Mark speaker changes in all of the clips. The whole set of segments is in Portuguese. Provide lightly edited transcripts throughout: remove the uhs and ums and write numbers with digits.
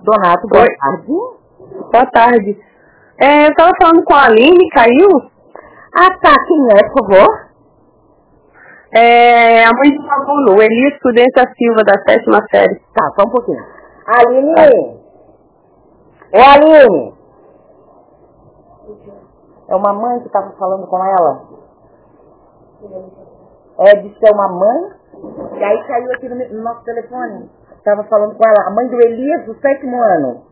Speaker 1: Donato, boa
Speaker 2: Oi.
Speaker 1: tarde.
Speaker 2: Boa tarde. Eu tava falando com a Aline, caiu?
Speaker 1: Ah, tá. Quem é, por favor?
Speaker 2: A mãe do aluno, Elias Prudência Silva, da 7ª série.
Speaker 1: Tá, só um pouquinho. Aline! Ô, Aline! É uma mãe que tava falando com ela? Disse que é uma mãe, e aí caiu aqui no nosso telefone. Tava falando com ela, a mãe do Elias, do 7º ano.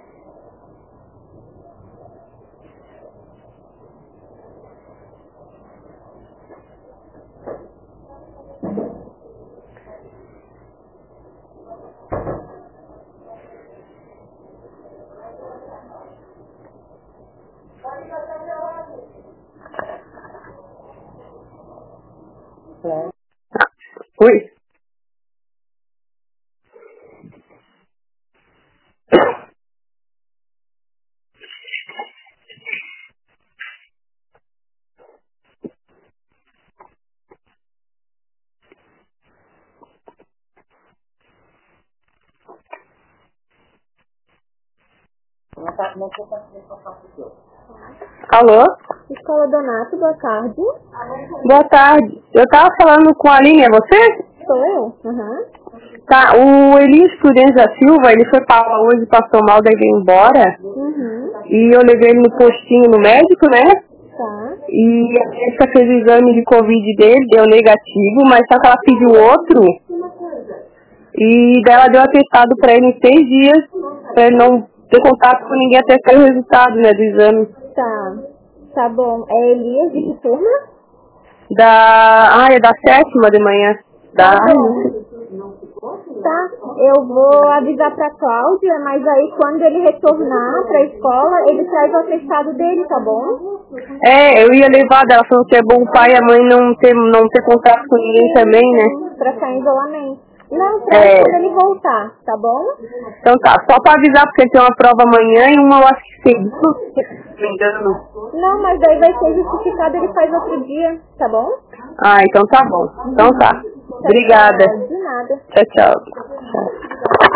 Speaker 2: Oi.
Speaker 1: Não tô conseguindo passar pro seu.
Speaker 2: Alô?
Speaker 3: Escola Donato, boa tarde.
Speaker 2: Boa tarde. Eu tava falando com a Aline, é você?
Speaker 3: Sou eu. Uhum.
Speaker 2: Tá, o Elias Prudência Silva, ele foi pra aula hoje, passou mal, daí veio embora.
Speaker 3: Uhum.
Speaker 2: E eu levei ele no postinho no médico, né?
Speaker 3: Tá.
Speaker 2: E a médica fez o exame de Covid dele, deu negativo, mas só que ela pediu outro. E daí ela deu atestado pra ele em 6 dias, pra ele não ter contato com ninguém até sair o resultado, né, do exame.
Speaker 3: Tá. Tá bom. É Elias de que turma?
Speaker 2: É da 7ª de manhã.
Speaker 3: Tá. Eu vou avisar pra Cláudia, mas aí quando ele retornar pra escola, ele traz o atestado dele, tá bom?
Speaker 2: Eu ia levar dela, falou que é bom o pai e a mãe não ter contato com ninguém também, né?
Speaker 3: Pra ficar em isolamento. Não, traz quando ele voltar, tá bom?
Speaker 2: Então tá, só pra avisar, porque ele tem uma prova amanhã e uma eu acho que segunda, se não me engano.
Speaker 3: Não, mas daí vai ser justificado, ele faz outro dia, tá bom?
Speaker 2: Então tá bom. Então tá. Obrigada.
Speaker 3: De nada.
Speaker 2: Tchau, tchau.